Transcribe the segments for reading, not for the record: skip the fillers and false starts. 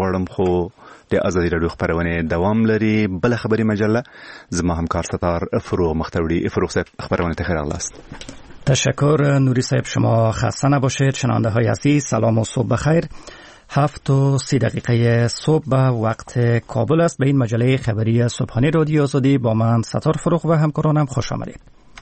غواړم خو د ازادي راډیو خبرونه دوام لري. بل خبری مجله زما همکار ستار فروغ مختوری. فروغ صاحب خبرونه ته خیر اغلاست. تشکر نوری صاحب، شما خسته نباشید. شنونده های عزیز سلام و صبح بخیر. 7:30 صبح به وقت کابل است. به این مجله خبری صبحانه رادیو آزادی با من ستار فروغ و همکارانم خوش آمدید.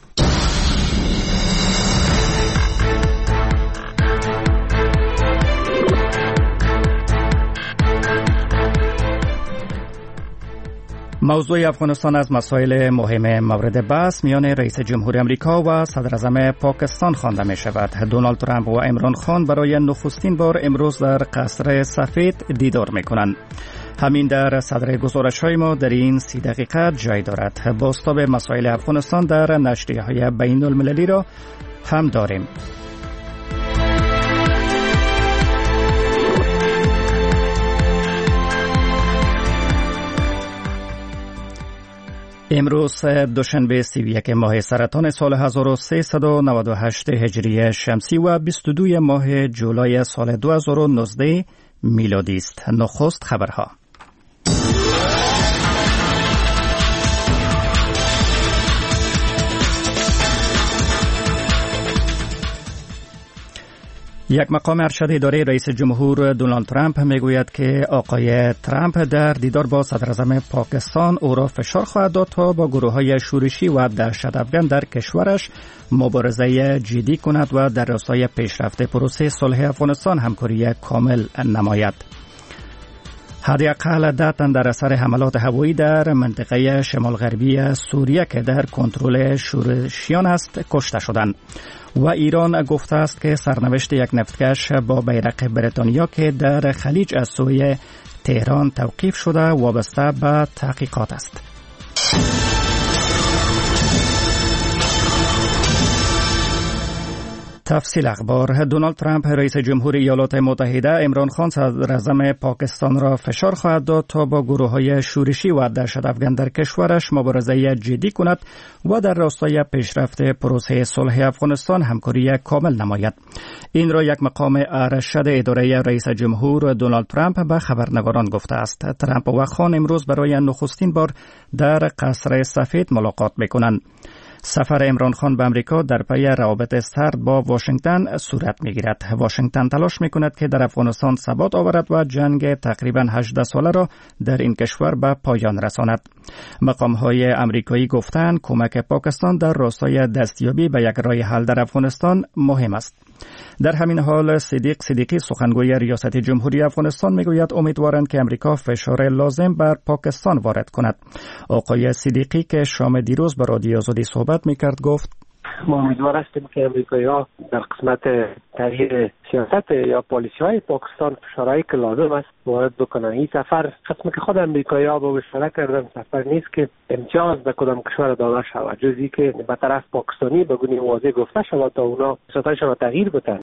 موضوع افغانستان از مسائل مهم مورد بحث میان رئیس جمهور امریکا و صدر اعظم پاکستان خوانده می شود. دونالد ترامپ و عمران خان برای نخستین بار امروز در قصر سفید دیدار می کنند. همین در صدر گزارش های ما در این 30 دقیقه جای دارد. بازتاب مسائل افغانستان در نشریه های بین المللی را هم داریم. امروز دوشنبه 31 ماه سرطان سال 1398 هجری شمسی و 22 ماه جولای سال 2019 میلادی است. نخست خبرها. یک مقام ارشد اداره رئیس جمهور دونالد ترامپ میگوید که آقای ترامپ در دیدار با صدر اعظم پاکستان او را فشار خواهد داد تا با گروه‌های شورشی و دهشت‌افکن در کشورش مبارزه جدی کند و در راستای پیشرفت پروسه صلح افغانستان همکاری کامل نماید. حداقل 10 تن در اثر حملات هوایی در منطقه شمال غربی سوریه که در کنترل شورشیان است کشته شدند. و ایران گفته است که سرنوشت یک نفتکش با بیرق بریتانیا که در خلیج از سوی تهران توقیف شده وابسته به تحقیقات است. تفصیل اخبار. دونالد ترامپ رئیس جمهور ایالات متحده عمران خان صدر اعظم پاکستان را فشار خواهد داد تا با گروه‌های شورشی و دهشت‌افکن در کشورش مبارزه جدی کند و در راستای پیشرفت پروسه صلح افغانستان همکاری کامل نماید. این را یک مقام ارشد اداره رئیس جمهور دونالد ترامپ به خبرنگاران گفته است. ترامپ و خان امروز برای نخستین بار در قصر سفید ملاقات می‌کنند. سفر عمران خان به امریکا در پی روابط سرد با واشنگتن صورت می‌گیرد. واشنگتن تلاش می‌کند که در افغانستان ثبات آورد و جنگ تقریباً 18 ساله را در این کشور به پایان رساند. مقام‌های آمریکایی گفتند کمک پاکستان در راستای دستیابی به یک راه حل در افغانستان مهم است. در همین حال صدیقی سخنگوی ریاست جمهوری افغانستان میگوید امیدوارند که امریکا فشار لازم بر پاکستان وارد کند. آقای صدیقی که شام دیروز با رادیو آزادی صحبت میکرد گفت ما امیدوار هستیم که امریکایی‌ها در قسمت تغییر سیاست یا پالیسی‌های پاکستان فشارهایی که لازم است وارد بکنن. این سفر قسمی که خود امریکایی‌ها با اشاره کردن سفر نیست که امتیاز به کدام کشور داده شود، جزئی که به طرف پاکستانی به گونه واضح گفته شود تا اونا سیاستشان را تغییر بدن.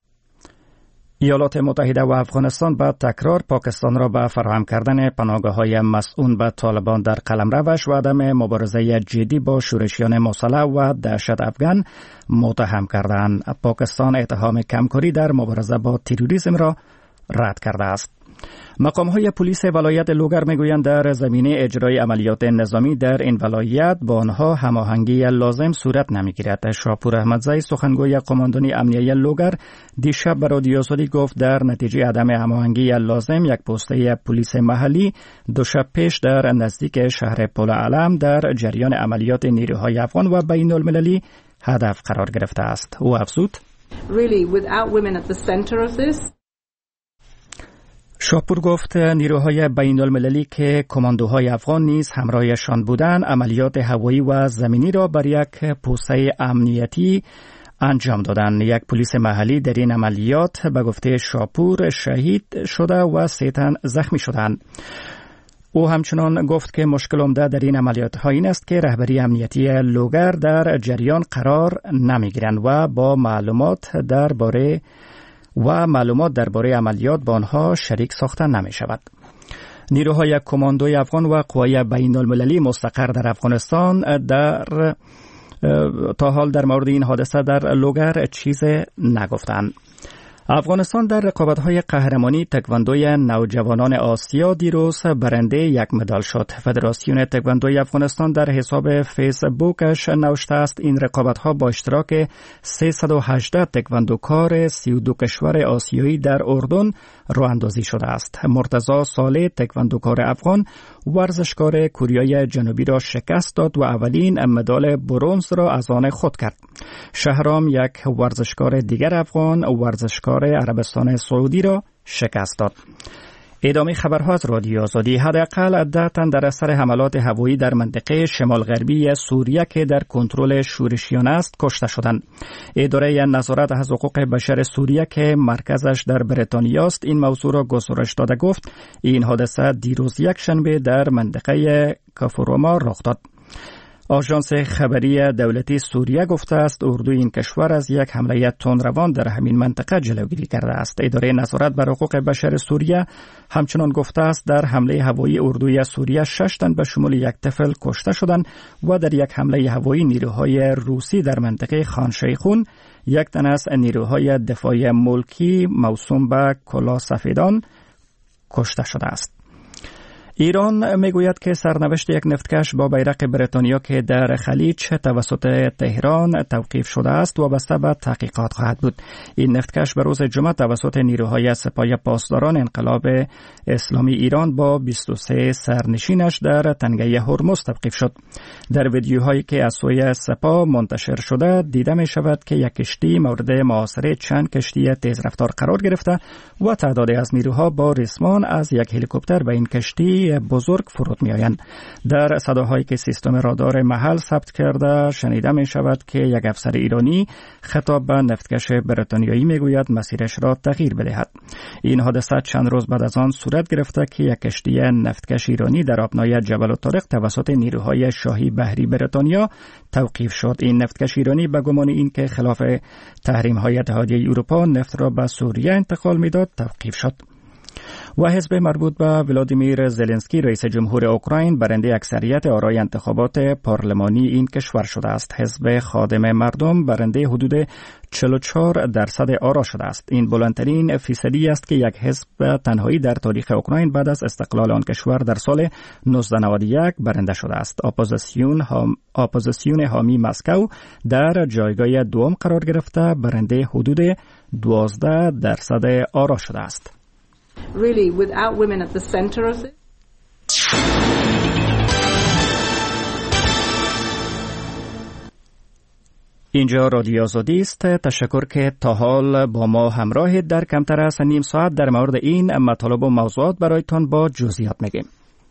ایالات متحده و افغانستان با تکرار پاکستان را به فراهم کردن پناهگاه‌های مسئول به طالبان در قلمروش و عدم مبارزه جدی با شورشیان مسلح و دهشت افغان متهم کردند. پاکستان اتهام کمکاری در مبارزه با تروریسم را رد کرده است. مقام‌های پلیس ولایت لوگر میگویند در زمینه اجرای عملیات نظامی در این ولایت با آنها هماهنگی لازم صورت نمیگیرد. شاپور احمدزی سخنگوی قماندانی امنیه لوگر دیشب به رادیو آزادی گفت در نتیجه عدم هماهنگی لازم یک پسته پلیس محلی دو شب پیش در نزدیک شهر پل علم در جریان عملیات نیروهای افغان و بین المللی هدف قرار گرفته است. او افزود شاپور گفت نیروهای بین المللی که کماندوهای افغان نیز همراهشان بودند عملیات هوایی و زمینی را بر یک پوسته امنیتی انجام دادند. یک پلیس محلی در این عملیات به گفته شاپور شهید شده و 3 تن زخمی شدند. او همچنان گفت که مشکل عمده در این عملیات ها این است که رهبری امنیتی لوگر در جریان قرار نمیگیرند و معلومات درباره عملیات با آنها شریک ساخته نمی شود. نیروهای کماندوی افغان و قوای بین المللی مستقر در افغانستان تا حال در مورد این حادثه در لوگر چیز نگفتند. افغانستان در رقابت‌های قهرمانی تکواندوی نوجوانان آسیا دیروز برنده یک مدال شد. فدراسیون تکواندوی افغانستان در حساب فیسبوکش نوشته است این رقابت‌ها با اشتراک 318 تکواندوکار 32 کشور آسیایی در اردن راه اندازی شده است. مرتضی صالح تکواندوکار افغان ورزشکار کوریای جنوبی را شکست داد و اولین مدال برنز را از آن خود کرد. شهرام یک ورزشکار دیگر افغان ورزشکار عربستان سعودی را شکست داد. ادامه خبرها از رادیو آزادی. حداقل 10 تن در اثر حملات هوایی در منطقه شمال غربی سوریه که در کنترل شورشیان است کشته شدند. اداره نظارت از حقوق بشر سوریه که مرکزش در بریتانیا است این موضوع را گزارش داده گفت این حادثه دیروز یک شنبه در منطقه کافوروما رخ داد. آژانس خبری دولتی سوریه گفته است اردوی این کشور از یک حمله تندروان در همین منطقه جلوگیری کرده است. اداره نظارت بر حقوق بشر سوریه همچنان گفته است در حمله هوایی اردوی سوریه 6 تن به شمول یک طفل کشته شدند و در یک حمله هوایی نیروهای روسی در منطقه خان شیخون یک تن از نیروهای دفاعی ملکی موسوم به کلاه سفیدان کشته شده است. ایران میگوید که سرنوشت یک نفتکش با بیرق بریتانیا که در خلیج توسط تهران توقیف شده است وابسته به تحقیقات خواهد بود. این نفتکش به روز جمعه توسط نیروهای سپاه پاسداران انقلاب اسلامی ایران با 23 سرنشینش در تنگه هرمز توقیف شد. در ویدیوهایی که از سوی سپاه منتشر شده دیده می شود که یک کشتی مورد محاصره چند کشتی تیزرفتار قرار گرفته و تعدادی از نیروها با ریسمان از یک هلیکوپتر به این کشتی بزرگ فرود می آیند. در صداهایی که سیستم رادار محل ثبت کرده شنیده می شود که یک افسر ایرانی خطاب به نفتکش بریتانیایی می گوید مسیرش را تغییر بدهد. این حادثه چند روز بعد از آن صورت گرفته که یک کشتی نفتکش ایرانی در آبنای جبل الطارق توسط نیروهای شاهی بحری بریتانیا توقیف شد. این نفتکش ایرانی به گمان اینکه خلاف تحریم‌های اتحادیه اروپا نفت را به سوریه انتقال می‌داد توقیف شد. و حزب مربوط به ولادیمیر زلنسکی رئیس جمهور اوکراین برنده اکثریت آرای انتخابات پارلمانی این کشور شده است. حزب خادم مردم برنده حدود 44% آرا شده است. این بلندترین فیصدی است که یک حزب تنهایی در تاریخ اوکراین بعد از استقلال آن کشور در سال 1991 برنده شده است. اپوزیسیون حامی مسکو در جایگاه دوم قرار گرفته برنده حدود 12% آرا شده است. Really, without women at the center of it. اینجا رادیو آزادی است. تشکر که تا حال با ما همراهید. در کمتر از نیم ساعت در مورد این مطالب و موضوعات برایتان با جزئیات میگیم.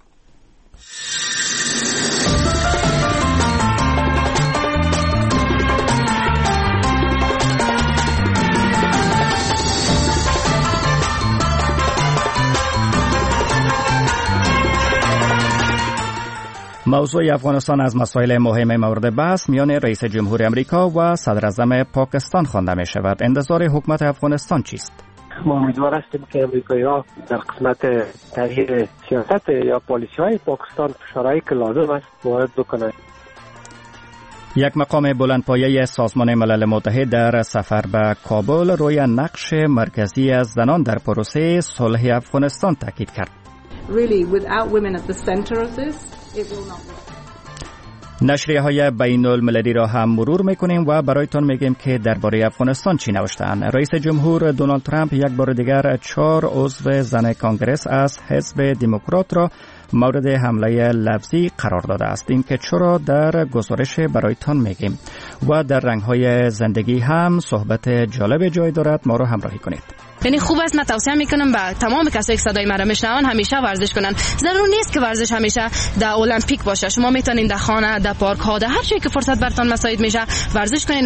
موضوع افغانستان از مسائل مهم مورد بحث میان رئیس جمهور امریکا و صدر اعظم پاکستان خوانده می شود. انتظار حکومت افغانستان چیست؟ ما امیدوار هستیم که امریکایی‌ها در قسمت تغییر سیاست یا پالیسی‌های پاکستان فشارهایی که لازم است وارد بکنند. یک مقام بلندپایه سازمان ملل متحد در سفر به کابل روی نقش مرکزی از زنان در پروسه صلح افغانستان تاکید کرد. Really, without women at the center of this, it will not work. نشریه های بین المللی را هم مرور میکنیم و برایتان میگیم که درباره افغانستان چی نوشتند. رئیس جمهور دونالد ترامپ یک بار دیگر 4 عضو زن کانگرس از حزب دموکرات را مورد حمله لفظی قرار داده است. این که چرا در گزارش برایتان میگیم و در رنگ‌های زندگی هم صحبت جالب جای دارد. ما را همراهی کنید. یعنی خوب است، من توصیه میکنم به تمام کسایی که صدای مرا میشنون همیشه ورزش کنن. ضرور نیست که ورزش همیشه در المپیک باشه. شما میتونین در خانه، در پارک ها، در هر جایی که فرصت براتون مساعد میشه ورزش کنین.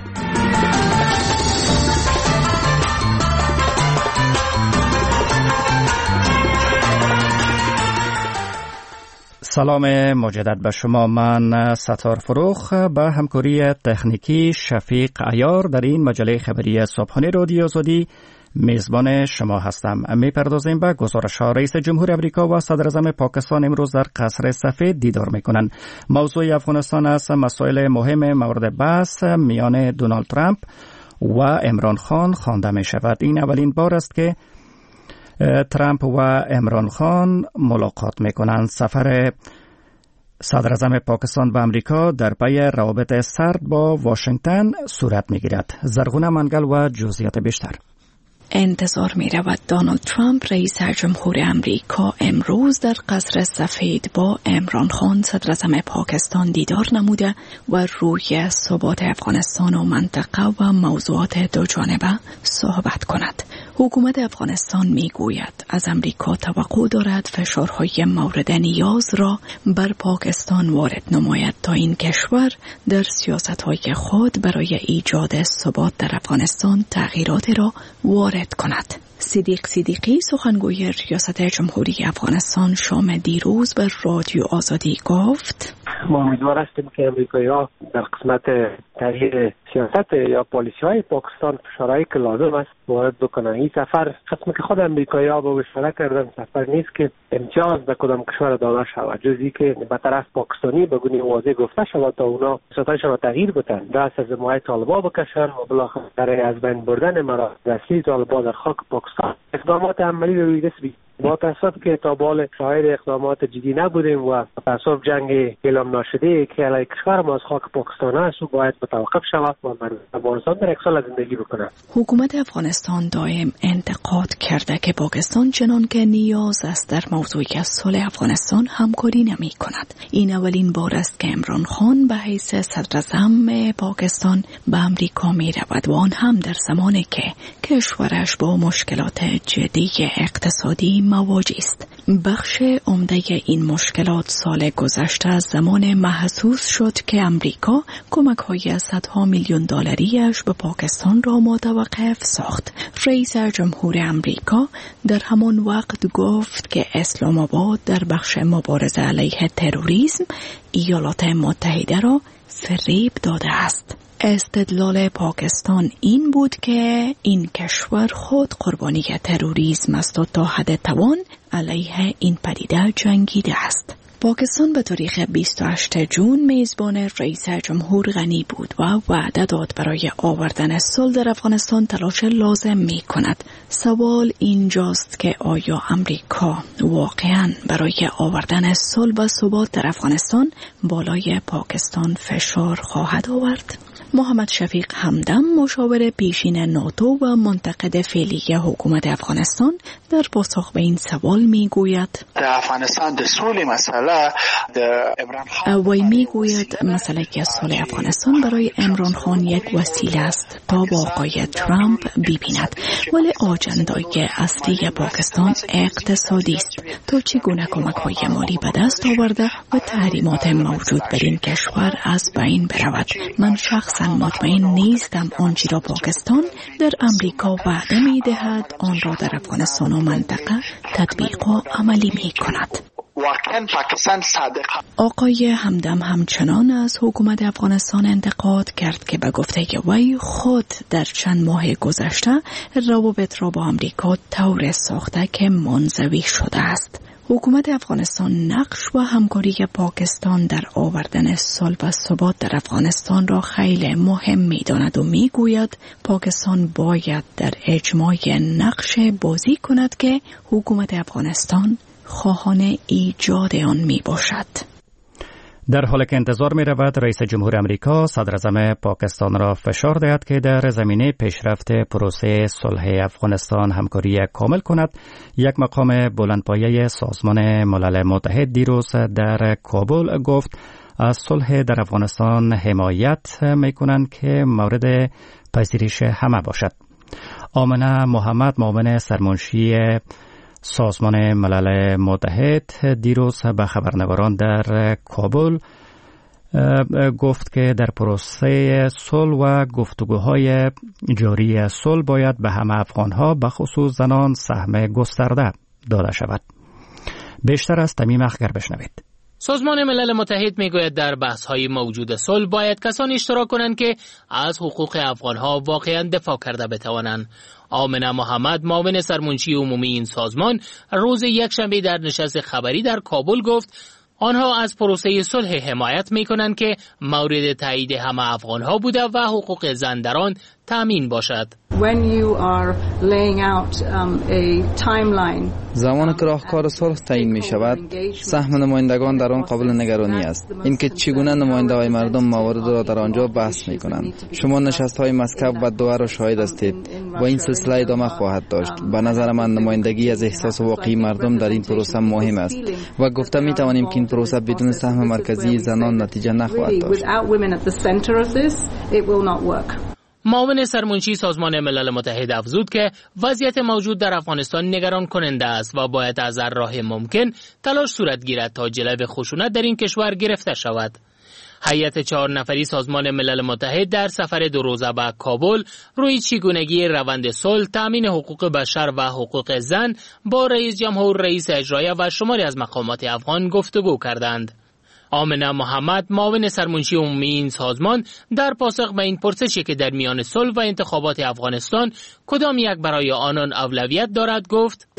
سلام مجدد به شما. من ستار فروخ به همکاری تکنیکی شفیق عیار در این مجله خبری صبحانه رادیو آزادی میزبان شما هستم. میپردازیم به گزارش ها. رئیس جمهور امریکا و صدر اعظم پاکستان امروز در قصر سفید دیدار میکنند. موضوع افغانستان از مسائل مهم مورد بحث میان دونالد ترامپ و عمران خان خوانده می شود. این اولین بار است که ترامپ و عمران خان ملاقات می کنند. سفر صدر اعظم پاکستان به امریکا در پی روابط سرد با واشنگتن صورت می گیرد. زرغونه منگل و جزئیات بیشتر. انتظار می رود دونالد ترامپ رئیس جمهور امریکا امروز در قصر سفید با عمران خان صدر اعظم پاکستان دیدار نموده و روی ثبات افغانستان و منطقه و موضوعات دو جانبه صحبت کند. حکومت افغانستان می گوید از امریکا توقع دارد فشارهای مورد نیاز را بر پاکستان وارد نماید تا این کشور در سیاستهای خود برای ایجاد ثبات در افغانستان تغییرات را وارد کند. صدیق صدیقی سخنگوی ریاست جمهوری افغانستان شام دیروز بر رادیو آزادی گفت: ما امیدوار هستیم که امریکایی‌ها در قسمت تغییر سیاست یا پالیسی‌های پاکستان فشارهایی که لازم است وارد بکنن. این سفر قسمی که خود امریکایی‌ها با اشاره کردن سفر نیست که امتیاز به کدام کشور داده شود، جزی که به طرف پاکستانی به گونه واضح گفته شود تا اونا سیاستشان را تغییر بدن، دست از حمایت طالبان بکشن و بالاخره از بین بردن مراکز اصلی طالبان در خاک پاکستان اقدامات عملی روی دست بگیرند. با تاسف که تا بال شاهد اقدامات جدی نبودیم و تاسف جنگ اعلام نشده که علیه کشور ما از خاک پاکستان است و باید متوقف شود و مردم افغانستان در یک سال زندگی بکنند. حکومت افغانستان دائم انتقاد کرده که پاکستان چنان که نیاز است در موضوع صلح افغانستان همکاری نمی کند. این اولین بار است که عمران خان به حیث صدر اعظم پاکستان به امریکا می رود و آن هم در زمانی که کشورش با مشکلات جدی اقتصادی مواجه است. بخش عمده این مشکلات سال گذشته از زمان محسوس شد که امریکا کمک‌های صدها میلیون دلاریش به پاکستان را متوقف ساخت. رئیس جمهور امریکا در همان وقت گفت که اسلام آباد در بخش مبارزه علیه تروریسم ایالات متحده را فریب داده است. استدلال پاکستان این بود که این کشور خود قربانی تروریسم است و تا حد توان علیه این پدیده جنگیده است. پاکستان به تاریخ 28 جون میزبان رئیس جمهور غنی بود و وعده داد برای آوردن صلح در افغانستان تلاش لازم می کند. سوال اینجاست که آیا امریکا واقعاً برای آوردن صلح و ثبات در افغانستان بالای پاکستان فشار خواهد آورد؟ محمد شفیق همدم مشاور پیشین ناتو و منتقد فعلی حکومت افغانستان در پاسخ به این سوال میگوید: افغانستان د صلح مسئله وی میگوید مسئله صلح افغانستان برای عمران خان یک وسیله است تا با آقای ترامپ ببیند، ولی آجندای اصلی پاکستان اقتصادی است تا چگونه کمک‌های مالی به دست آورده و تحریمات موجود بر این کشور از بین برود. من شخصا مطمئن نیستم آنچه را پاکستان در امریکا وعده می دهد آن را در افغانستان و منطقه تطبیق و عملی می کند. آقای همدم همچنان از حکومت افغانستان انتقاد کرد که به گفته وی خود در چند ماه گذشته روابط را با امریکا طور ساخته که منزوی شده است. حکومت افغانستان نقش و همکاری پاکستان در آوردن صلح و ثبات در افغانستان را خیلی مهم می‌داند و می‌گوید پاکستان باید در اجماع نقش بازی کند که حکومت افغانستان خواهان ایجاد آن میباشد. در حالی که انتظار می رود رئیس جمهور امریکا صدر اعظم پاکستان را فشار دهد که در زمینه پیشرفت پروسه صلح افغانستان همکاری کامل کند، یک مقام بلندپایه سازمان ملل متحد دیروز در کابل گفت از صلح در افغانستان حمایت می کنند که مورد پذیرش همه باشد. آمنه محمد، معاون سرمنشی سازمان ملل متحد، دیروز به خبرنگاران در کابل گفت که در پروسه صلح و گفتگوهای جاری صلح باید به همه افغانها به خصوص زنان سهم گسترده داده شود. بیشتر از تمیم اخگر بشنوید. سازمان ملل متحد میگوید در بحث‌های موجود صلح باید کسانی اشتراک کنند که از حقوق افغانها واقعاً دفاع کرده بتوانند. آمنه محمد، معاون سرمنشی عمومی این سازمان، روز یکشنبه در نشست خبری در کابل گفت آنها از پروسه صلح حمایت می‌کنند که مورد تایید همه افغان‌ها بوده و حقوق زن در آن تأمین باشد. When you are laying out a timeline زمان که راهکار صلح تعیین می شود، سهم نمایندگان در آن قابل نگرانی است. اینکه چگونه نماینده‌های مردم موارد را در آنجا بحث می کنند. شما نشست‌های مسکو و دوحه را شاهد هستید و این سلسله ادامه خواهد داشت. به نظر من نمایندگی از احساس واقعی مردم در این پروسه مهم است و گفته می توانیم که این پروسه بدون سهم مرکزی زنان نتیجه نخواهد داشت. معاون سرمنشی سازمان ملل متحد افزود که وضعیت موجود در افغانستان نگران کننده است و باید از هر راه ممکن تلاش صورت گیرد تا جلوی خشونت در این کشور گرفته شود. هیئت 4 نفری سازمان ملل متحد در سفر 2 روزه به کابل روی چگونگی روند صلح، تامین حقوق بشر و حقوق زن با رئیس جمهور، رئیس اجرایی و شماری از مقامات افغان گفتگو کردند. آمنه محمد، معاون سرمنشی عمومی این سازمان، در پاسخ به این پرسشی که در میان صلح و انتخابات افغانستان کدام یک برای آنان اولویت دارد گفت: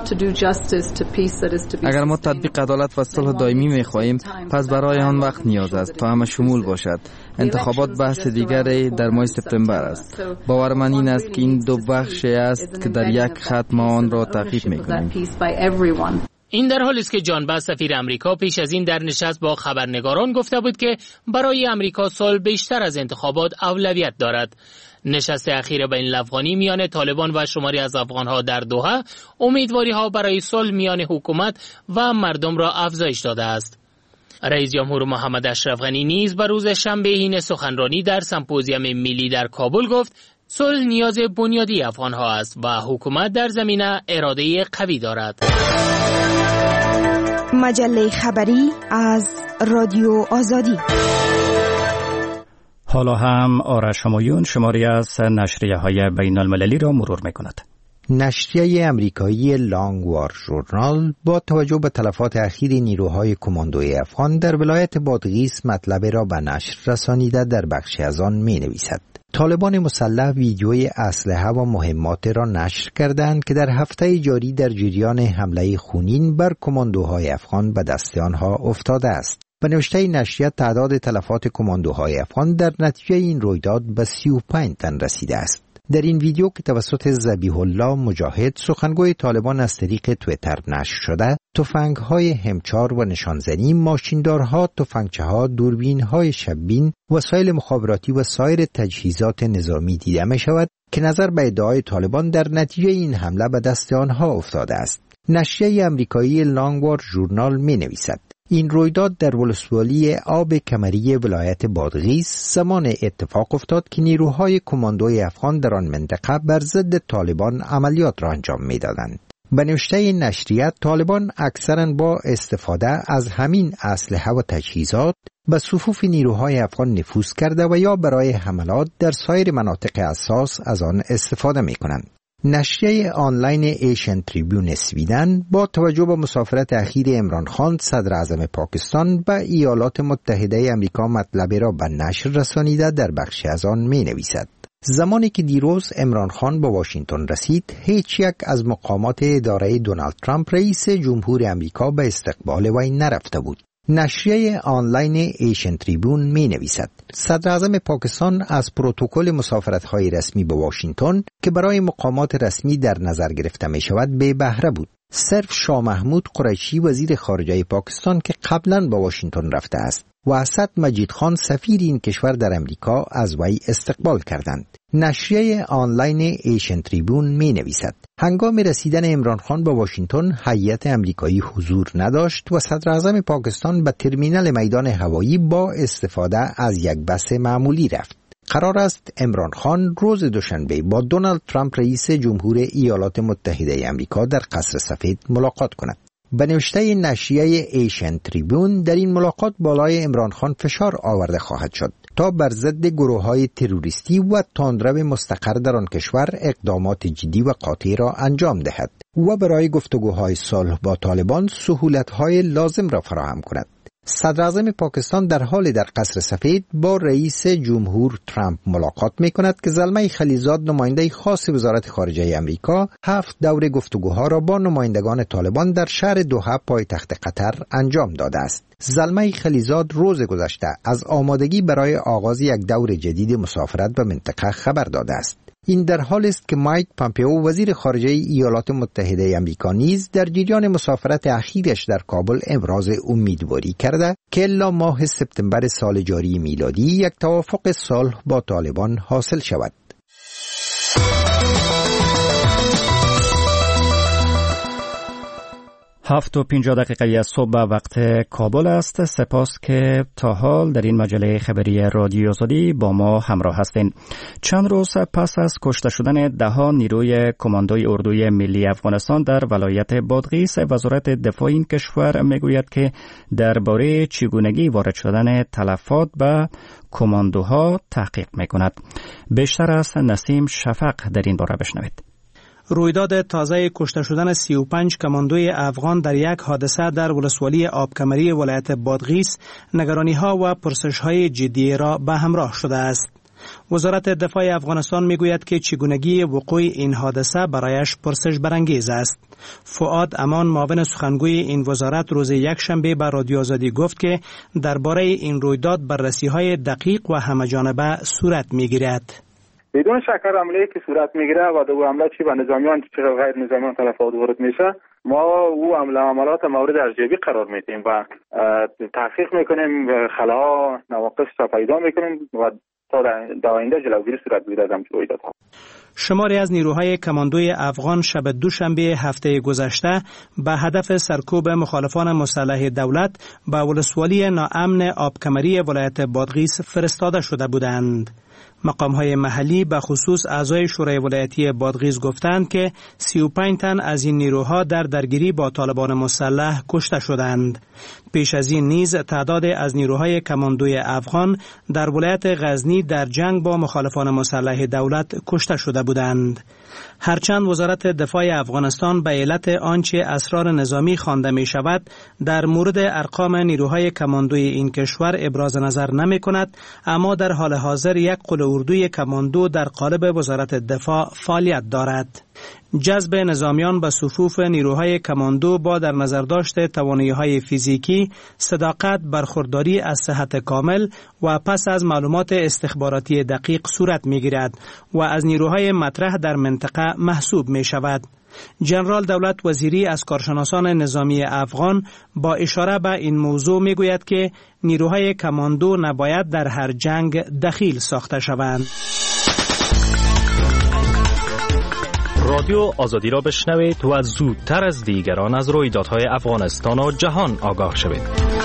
اگر ما تطبیق عدالت و صلح دائمی می‌خواهیم، پس برای آن وقت نیاز است تا همه شمول باشد. انتخابات بحث دیگری در ماه سپتامبر است. باور من این است که این دو بخش است که در یک خط ما آن را تعقیب می‌کنیم. این در حالی است که جان باس، سفیر امریکا، پیش از این در نشست با خبرنگاران گفته بود که برای امریکا صلح بیشتر از انتخابات اولویت دارد. نشست اخیر بین الافغانی میان طالبان و شماری از افغانها در دوحه امیدواری‌ها برای صلح میان حکومت و مردم را افزایش داده است. رئیس جمهور محمد اشرف غنی نیز به روز شنبه این سخنرانی در سمپوزیوم ملی در کابل گفت صلح نیاز بنیادی افغانها است و حکومت در زمینه اراده قوی دارد. مجله خبری از رادیو آزادی. حالا هم آرش همایون شماری از نشریه‌های بین المللی را مرور می‌کند. نشریه امریکایی لانگ وار ژورنال با توجه به تلفات اخیر نیروهای کماندوی افغان در ولایت بادغیس مطلب را به نشر رسانیده در بخشی از آن می‌نویسد: طالبان مسلح ویدیوی اسلحه و مهمات را نشر کردند که در هفته جاری در جریان حمله خونین بر کماندوهای افغان به دست آنها افتاده است. به نوشته نشریه تعداد تلفات کماندوهای افغان در نتیجه این رویداد به 35 تن رسیده است. در این ویدیو که توسط ذبیح الله مجاهد سخنگوی طالبان از طریق توییتر نشر شده، تفنگ‌های همچار و نشانزنی، ماشیندارها، تفنگچه‌ها، دوربین‌های شب‌بین، وسایل مخابراتی و سایر تجهیزات نظامی دیده می‌شود که نظر به ادعای طالبان در نتیجه این حمله به دست آنها افتاده است. نشریه امریکایی لانگ وار ژورنال می‌نویسد: این رویداد در ولسوالی آب کمری ولایت بادغیس زمان اتفاق افتاد که نیروهای کماندوی افغان در آن منطقه بر ضد طالبان عملیات را انجام می‌دادند. به نوشته نشریه، طالبان اکثراً با استفاده از همین اسلحه و تجهیزات به صفوف نیروهای افغان نفوذ کرده و یا برای حملات در سایر مناطق حساس از آن استفاده می‌کنند. نشریه آنلاین ایشن تریبیون سویدن با توجه به مسافرت اخیر عمران خان صدر اعظم پاکستان به ایالات متحده آمریکا مطلب را به نشر رسانیده در بخشی از آن می‌نویسد: زمانی که دیروز عمران خان به واشنگتن رسید، هیچ یک از مقامات اداره دونالد ترامپ رئیس جمهور آمریکا به استقبال وی نرفته بود. نشریه آنلاین ایشن تریبیون می نویسد: صدر اعظم پاکستان از پروتکل مسافرت‌های رسمی به واشنگتن که برای مقامات رسمی در نظر گرفته می شود بی بهره بود. صرف شاه محمود قریشی وزیر خارجه پاکستان که قبلا به واشنگتن رفته است و اسد مجید خان سفیر این کشور در امریکا از وی استقبال کردند. نشریه آنلاین ایشن تریبیون می نویسد: هنگام رسیدن عمران خان به واشنگتن، هیئت امریکایی حضور نداشت و صدر اعظم پاکستان به ترمینال میدان هوایی با استفاده از یک بس معمولی رفت. قرار است عمران خان روز دوشنبه با دونالد ترامپ رئیس جمهور ایالات متحده آمریکا در قصر سفید ملاقات کند. به نوشته نشریه ایشن تریبیون، در این ملاقات بالای عمران خان فشار آورده خواهد شد تا بر ضد گروه‌های تروریستی و تندرو مستقر در آن کشور اقدامات جدی و قاطع را انجام دهد و برای گفتگوهای صلح با طالبان سهولت‌های لازم را فراهم کند. صدراعظم پاکستان در حال در قصر سفید با رئیس جمهور ترامپ ملاقات می کند که زلمه خلیزاد نماینده خاص وزارت خارجه امریکا 7 دور گفتگوها را با نمایندگان طالبان در شهر دوحه پایتخت قطر انجام داده است. زلمه خلیزاد روز گذشته از آمادگی برای آغاز یک دور جدید مسافرت به منطقه خبر داده است. این در حال است که مایک پامپئو وزیر خارجه ایالات متحده آمریکا نیز در جریان مسافرت اخیرش در کابل ابراز امیدواری کرده که الا ماه سپتامبر سال جاری میلادی یک توافق صلح با طالبان حاصل شود. 7:50 صبح وقت کابل است. سپاس که تا حال در این مجله خبری رادیو آزادی با ما همراه هستین. چند روز پس از کشته شدن 10 نیروی کماندوی اردوی ملی افغانستان در ولایت بادغیس، وزارت دفاع این کشور میگوید که درباره چگونگی وارد شدن تلفات به کماندوها تحقیق میکند. بیشتر از نسیم شفق در این باره بشنوید. رویداد تازه کشته شدن 35 کماندوی افغان در یک حادثه در ولسوالی آبکمری ولایت بادغیس نگرانی‌ها و پرسش‌های جدی را به همراه شده است. وزارت دفاع افغانستان میگوید که چگونگی وقوع این حادثه برایش پرسش برانگیز است. فؤاد امان، معاون سخنگوی این وزارت، روز یکشنبه به رادیو آزادی گفت که درباره این رویداد بررسی‌های دقیق و همه‌جانبه صورت می‌گیرد. بدون شک حمله که صورت میگیره و دو حمله چی به نظامیان چی غیر نظامیان تلفات وارد میشه، ما او عملات مورد ارزیابی قرار میدیم و تحقیق میکنیم، خلاها نواقص را پیدا میکنیم و تا در آینده جلوگیری صورت بگیرد از همچین رویدادها. شماری از نیروهای کماندوی افغان شب دوشنبه هفته گذشته به هدف سرکوب مخالفان مسلح دولت به ولسوالی ناامن آبکمری ولایت بادغیس فرستاده شده بودند. مقام‌های محلی به خصوص اعضای شورای ولایتی بادغیس گفتند که 35 تن از این نیروها در درگیری با طالبان مسلح کشته شدند. پیش از این نیز تعداد از نیروهای کماندوی افغان در ولایت غزنی در جنگ با مخالفان مسلح دولت کشته شده بودند. هرچند وزارت دفاع افغانستان به علت آنچه اسرار نظامی خوانده می شود در مورد ارقام نیروهای کماندوی این کشور ابراز نظر نمی کند، اما در حال حاضر یک قل اردوی کماندو در قالب وزارت دفاع فعالیت دارد. جذب نظامیان به صفوف نیروهای کماندو با در نظر داشت توانایی‌های فیزیکی، صداقت، برخورداری از صحت کامل و پس از معلومات استخباراتی دقیق صورت می‌گیرد و از نیروهای مطرح در منطقه محسوب می‌شود. جنرال دولت وزیری از کارشناسان نظامی افغان با اشاره به این موضوع می‌گوید که نیروهای کماندو نباید در هر جنگ دخیل ساخته شوند. رادیو آزادی را بشنوید و زودتر از دیگران از رویدادهای افغانستان و جهان آگاه شوید.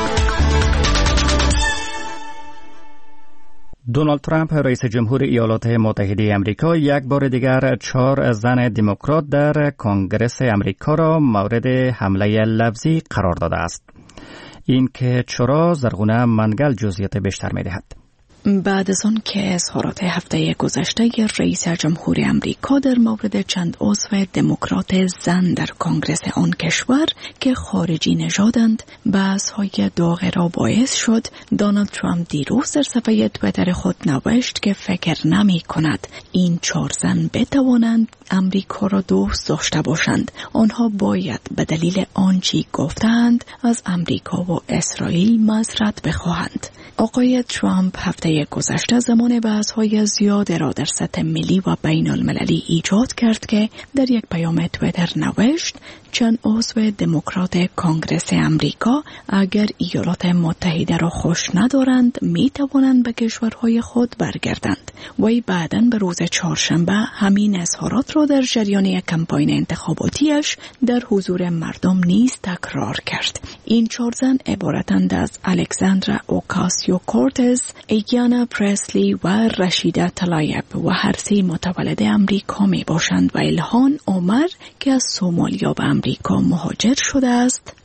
دونالد ترامپ رئیس جمهور ایالات متحده آمریکا یک بار دیگر 4 زن دموکرات در کنگره آمریکا را مورد حمله لفظی قرار داده است. این که چرا زرغونه منگل جزئیات بیشتر می‌دهد. بعد از آن که اظهارات هفته گذشته رئیس جمهور آمریکا در مورد چند عضو دموکرات زن در کنگره آن کشور که خارجی نژادند بحث‌های داغ را باعث شد، دونالد ترامپ دیروز در صفحه توییتر خود نوشت که فکر نمی کند این 4 زن بتوانند امریکا را دوست داشته باشند. آنها باید به دلیل آنچه گفتند از امریکا و اسرائیل معذرت بخواهند. آقای ترامپ هفته گذشته زمان بحث‌های زیاد را در سطح ملی و بین المللی ایجاد کرد که در یک پیام توییتر نوشت چند عضو دموکرات کنگره آمریکا اگر ایالات متحده را خوش ندارند می توانند به کشورهای خود برگردند. وی بعداً به روز چهارشنبه همین اظهارات را در جریان کمپاین انتخاباتیش در حضور مردم نیز تکرار کرد. این 4 زن عبارتند از الکساندرا اوکاسیو-کورتز، ایگیانا پرسلی و رشیده تلایب و هر 3 متولد امریکا می باشند و الهان عمر که از سومالیا به امریکا مهاجر شده است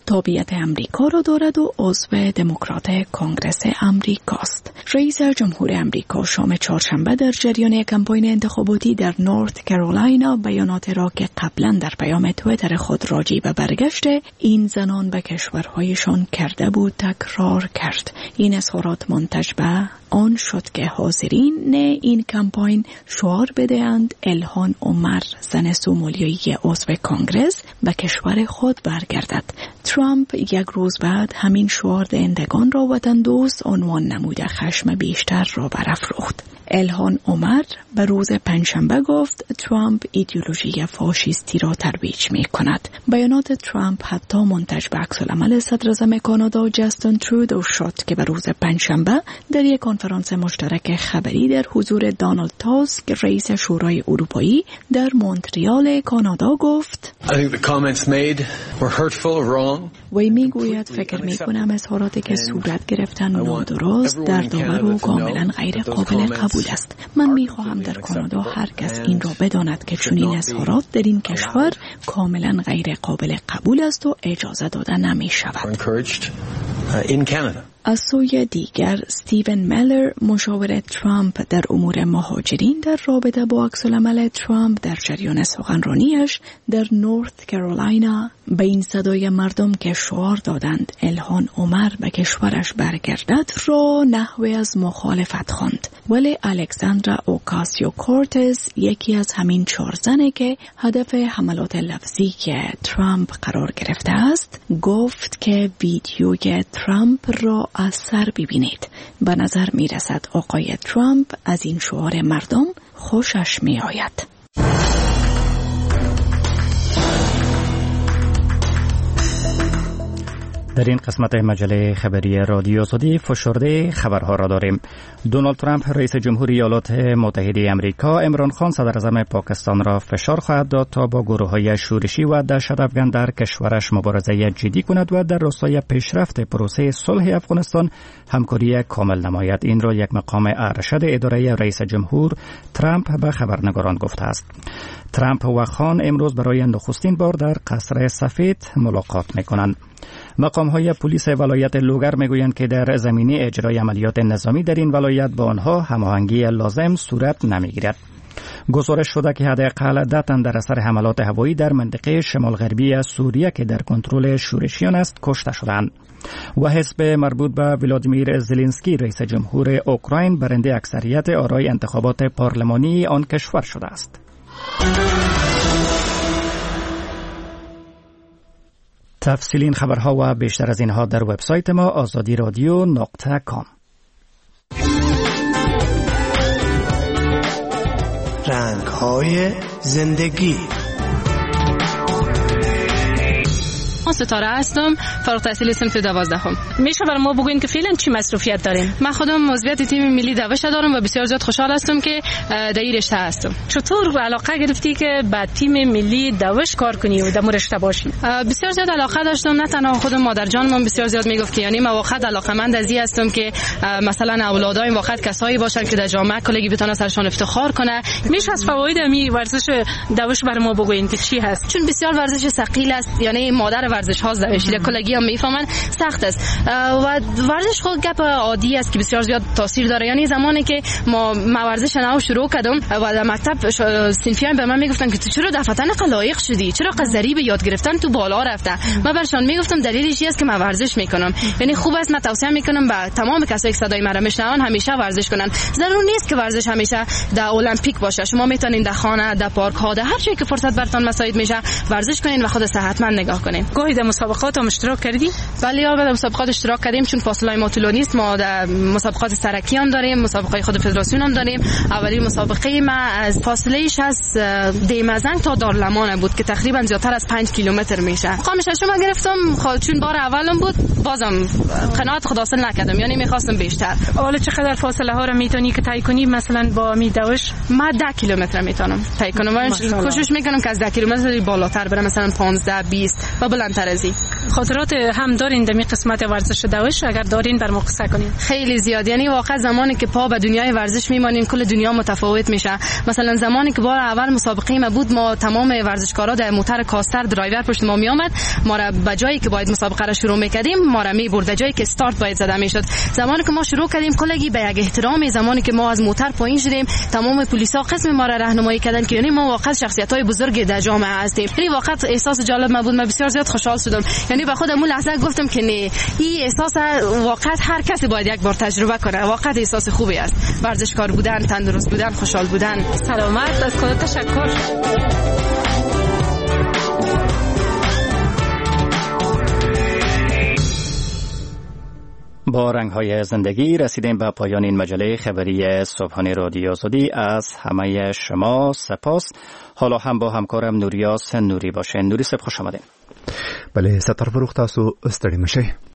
تابعیت امریکا را دارد و عضو دموکرات کنگره امریکاست. رئیس جمهور امریکا شام چهارشنبه در جریان کمپاین انتخاباتی در نورت کارولاینا بیانات را که قبلا در پیام توییتر خود راجع به برگشت این زنان به کشورهایشان کرده بود تکرار کرد. این اظهارات منتج به آن شد که حاضرین این کمپاین شعار بدهند الهان عمر زن سومالیایی عضو کنگرس به کشور خود برگردد. ترامپ یک روز بعد همین شعار دهندگان را وطن دوست عنوان نموده خشم بیشتر را برافروخت. الهان عمر به روز پنجشنبه گفت ترامپ ایدئولوژی فاشیستی را ترویج می کند. بیانات ترامپ حتی منتج به عکس‌العمل صدراعظم کانادا جاستین ترودو شد که به روز پنجشنبه در یک کنفرانس مشترک خبری در حضور دونالد تاسک رئیس شورای اروپایی در مونتریال کانادا گفت وی می گوید فکر می کنم اظهاراتی که صورت گرفتن نادرست دردآور و کاملا غیر قابل قبول است. من می خواهم در کانادا هر کس این را بداند که چنین اظهارات در این کشور کاملا غیر قابل قبول است و اجازه داده نمی شود. از سوی دیگر استیون میلر مشاور ترامپ در امور مهاجرین در رابطه با عکس‌العمل ترامپ در جریان سخنرانیش در نورت کارولاینا به این صدای مردم که شعار دادند الهان عمر به کشورش برگردد را نحوی از مخالفت خواند. ولی الکساندرا اوکاسیو کورتز یکی از همین 4 زنه که هدف حملات لفظی که ترامپ قرار گرفته است گفت که ویدیوی ترامپ را از سر ببینید. به نظر می رسد آقای ترامپ از این شعار مردم خوشش می آید. در این قسمت مجله خبری رادیو آزادی فشرده خبرها را داریم. دونالد ترامپ رئیس جمهور ایالات متحده آمریکا عمران خان صدراعظم پاکستان را فشار خواهد داد تا با گروه‌های شورشی و دهشت‌افکن در کشورش مبارزه جدی کند و در راستای پیشرفت پروسه صلح افغانستان همکاری کامل نماید. این را یک مقام ارشد اداره رئیس جمهور ترامپ به خبرنگاران گفته است. ترامپ و خان امروز برای نخستین بار در قصر سفید ملاقات می‌کنند. مقام‌های پلیس ولایت لوگر میگویند که در زمینه اجرای عملیات نظامی در این ولایت با آنها هماهنگی لازم صورت نمیگیرد. گزارش شده که حداقل 10 تن در اثر حملات هوایی در منطقه شمال غربی سوریه که در کنترل شورشیان است کشته شدند. و حزب مربوط به ولادیمیر زلنسکی رئیس جمهور اوکراین برنده اکثریت آرای انتخابات پارلمانی آن کشور شده است. تفصیل این خبرها و بیشتر از اینها در وبسایت ما azadiradio.com. رنگ‌های زندگی. ستاره هستم، فارغ التحصیل صنف 12. میشه برای ما بگوین که فعلا چی مصروفیت دارین؟ من خودم عضویت تیم ملی دوش دارم و بسیار زیاد خوشحال هستم که در این رشته هستم. چطور علاقه گرفتی که با تیم ملی دوش کار کنی و در اون رشته باشی؟ بسیار زیاد علاقه داشتم. نه تنها خود مادر جانم بسیار زیاد میگفت که یعنی من واقعا علاقه‌مند از این هستم که مثلا اولادایم واقعا کسایی باشن که در جامعه کلگی بتونن سرشون افتخار کنه. میشه از فواید می ورزش دوش برای ما بگوین که چی هست؟ چون بسیار ورزش ثقیل است، یعنی مادر ورزش ها دوشی کلگی هم میفهمن سخت است و ورزش خود گپ عادی است که بسیار زیاد تاثیر داره. یعنی زمانی که ما ورزش نو شروع کردم و در مکتب صنفیان به من میگفتن که تو چرا دفعه قلایق شدی، چرا قذری به یاد گرفتن تو بالا رفته. من برشان میگفتم دلیلش چی است که من ورزش میکنم. یعنی خوب است، من توصیه میکنم به تمام کسایی که صدای مرا میشنون همیشه ورزش کنن. ضرور نیست که ورزش همیشه در المپیک باشه. شما میتونین در خانه، در پارک ها، در هر جایی که فرصت براتون مساعد میشه ورزش کنین و خود صحتمند نگاه کنین. گاهی در مسابقات هم اشتراک کردی؟ بله، در مسابقات اشتراک کردیم چون فاصله ما طولانی است. ما در مسابقات سرکی هم داریم، مسابقه خود فدراسیون هم داریم. اولی مسابقه ما از فاصله‌اش از دیمزنگ تا دارلمان بود که تقریبا زیادتر از 5 کیلومتر میشه. مقام ششم گرفتم چون بار اولم بود، بازم قناعت خود حاصل نکردم، یعنی می‌خواستم بیشتر. حالا چقدر فاصله ها رو میتونی که طی کنی؟ مثلا با میدوش ما 10 کیلومتر میتونم طی کنم و کوشش میکنم که از 10 کیلومتر بالاتر برم، مثلا 15 20 و بلندتر از این. خاطرات تفاوت هم دارین در قسمت ورزش دوش؟ اگر دارین بر ما قصه کنین. خیلی زیاد، یعنی واقعا زمانی که پا به دنیای ورزش میمانیم کل دنیا متفاوت میشه. مثلا زمانی که بار اول مسابقه ما بود، ما تمام ورزشکارا در موتور کاستر درایور پشت ما میآمد، ما را به جایی که باید مسابقه را شروع میکردیم ما را میبرد، جایی که استارت باید زده میشد. زمانی که ما شروع کردیم کلگی به یک احترام، زمانی که ما از موتور پایین شدیم تمام پلیسا قسم ما را راهنمایی کردن که یعنی ما واقعا شخصیت‌های بزرگ در جامعه هستیم. یعنی واقعا احساس جالب ما بود، من بسیار زیاد خوشحال شدم. یعنی به خودم اون لحظه گفتم که نه، این احساس واقعا هر کسی باید یک بار تجربه کنه. واقعا احساس خوبی است، ورزشکار بودن، تندرست بودن، خوشحال بودن. سلامت، از خدا تشکر. با رنگ‌های زندگی رسیدیم به پایان این مجله خبری صبحانه رادیو آزادی. از همه شما سپاس. حالا هم با همکارم نوریاس نوری باشین. نوری صبح خوش آمدین. بله ستار فروخ تاسو ستړي مشئ.